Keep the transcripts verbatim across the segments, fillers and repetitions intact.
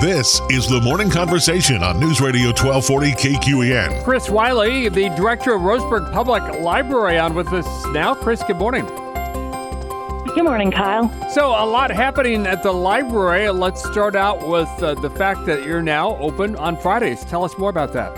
This is the Morning Conversation on News Radio twelve forty K Q E N. Chris Wiley, the director of Roseburg Public Library, on with us now. Chris, good morning. Good morning, Kyle. So a lot happening at the library. Let's start out with uh, the fact that you're now open on Fridays. Tell us more about that.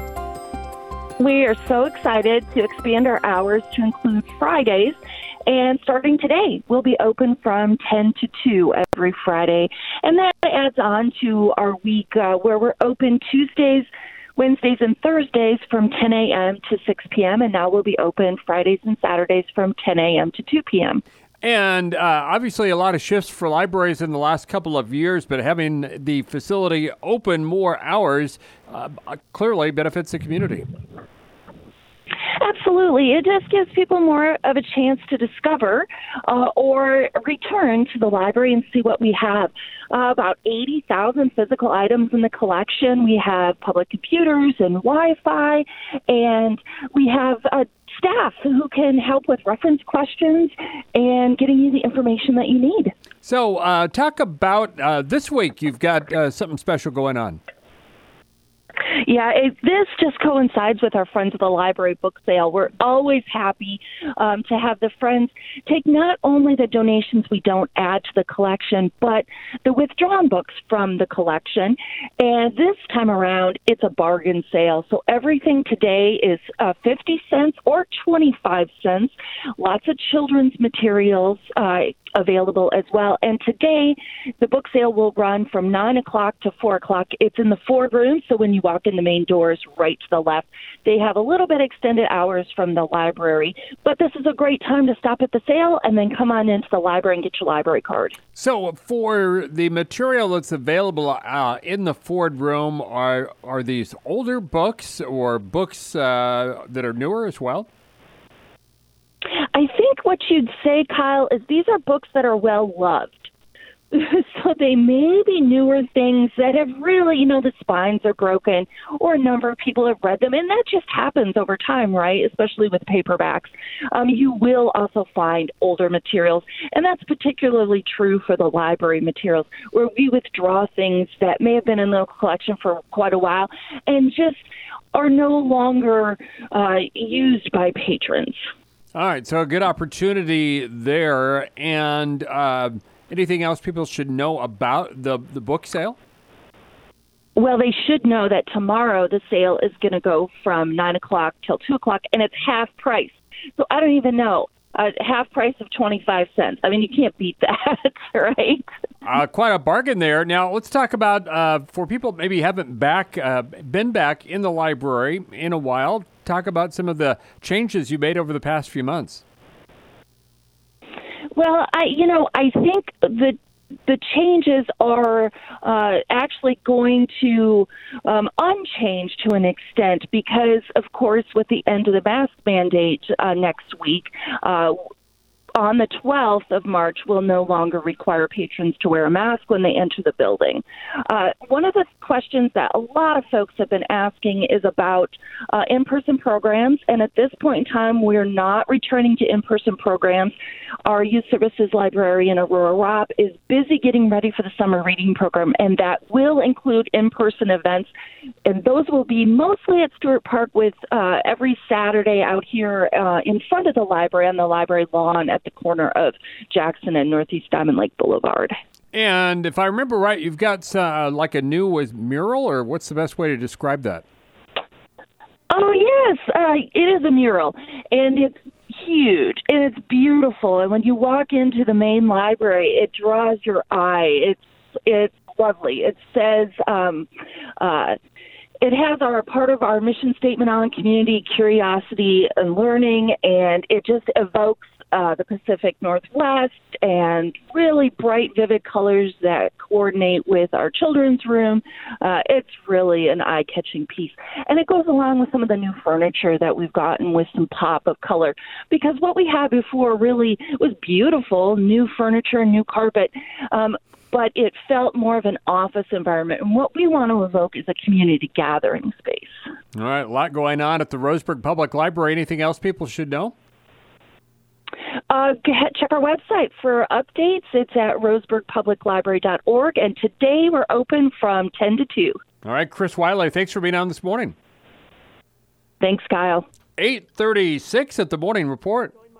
We are so excited to expand our hours to include Fridays. And starting today, we'll be open from ten to two every Friday. And that adds on to our week uh, where we're open Tuesdays, Wednesdays, and Thursdays from ten a.m. to six p.m. And now we'll be open Fridays and Saturdays from ten a.m. to two p.m. And uh, obviously a lot of shifts for libraries in the last couple of years, but having the facility open more hours uh, clearly benefits the community. Absolutely. It just gives people more of a chance to discover uh, or return to the library and see what we have. Uh, about eighty thousand physical items in the collection. We have public computers and Wi-Fi, and we have uh, staff who can help with reference questions and getting you the information that you need. So uh, talk about uh, this week. You've got uh, something special going on. Yeah, it, this just coincides with our Friends of the Library book sale. We're always happy um, to have the Friends take not only the donations we don't add to the collection, but the withdrawn books from the collection. And this time around, it's a bargain sale. So everything today is uh, fifty cents or twenty-five cents. Lots of children's materials uh, available as well. And today, the book sale will run from nine o'clock to four o'clock. It's in the Ford room, so when you walk in the main doors right to the left, they have a little bit extended hours from the library. But this is a great time to stop at the sale and then come on into the library and get your library card. So for the material that's available uh, in the Ford room, are, are these older books or books uh, that are newer as well? I think what you'd say, Kyle, is these are books that are well-loved. So they may be newer things that have really, you know, the spines are broken or a number of people have read them. And that just happens over time, right? Especially with paperbacks. Um, you will also find older materials. And that's particularly true for the library materials, where we withdraw things that may have been in the collection for quite a while and just are no longer uh, used by patrons. All right, so a good opportunity there. And uh, anything else people should know about the, the book sale? Well, they should know that tomorrow the sale is going to go from nine o'clock till two o'clock, and it's half price. So I don't even know. Uh, half price of twenty-five cents. I mean, you can't beat that, right? Uh, quite a bargain there. Now, let's talk about, uh, for people maybe haven't back uh, been back in the library in a while, talk about some of the changes you made over the past few months. Well, I, you know, I think the the changes are uh, actually going to um, unchanged to an extent because, of course, with the end of the mask mandate uh, next week, uh, on the twelfth of March, we'll no longer require patrons to wear a mask when they enter the building. Uh, one of the questions that a lot of folks have been asking is about uh, in-person programs, and at this point in time, we're not returning to in-person programs. Our Youth Services Librarian, Aurora Robb, is busy getting ready for the summer reading program, and that will include in-person events, and those will be mostly at Stewart Park with uh, every Saturday out here uh, in front of the library on the library lawn at the corner of Jackson and Northeast Diamond Lake Boulevard. And if I remember right, you've got uh, like a new was mural, or what's the best way to describe that? Oh, yes. Uh, it is a mural, and it's huge, and it's beautiful. And when you walk into the main library, it draws your eye. It's it's lovely. It says... Um, uh, It has our part of our mission statement on community, curiosity, and learning, and it just evokes uh, the Pacific Northwest and really bright, vivid colors that coordinate with our children's room. Uh, it's really an eye-catching piece. And it goes along with some of the new furniture that we've gotten with some pop of color, because what we had before really was beautiful, new furniture, new carpet, um, but it felt more of an office environment. And what we want to evoke is a community gathering space. All right, a lot going on at the Roseburg Public Library. Anything else people should know? Uh, check our website for updates. It's at roseburg public library dot org, and today we're open from ten to two. All right, Chris Wiley, thanks for being on this morning. Thanks, Kyle. eight thirty-six at the Morning Report.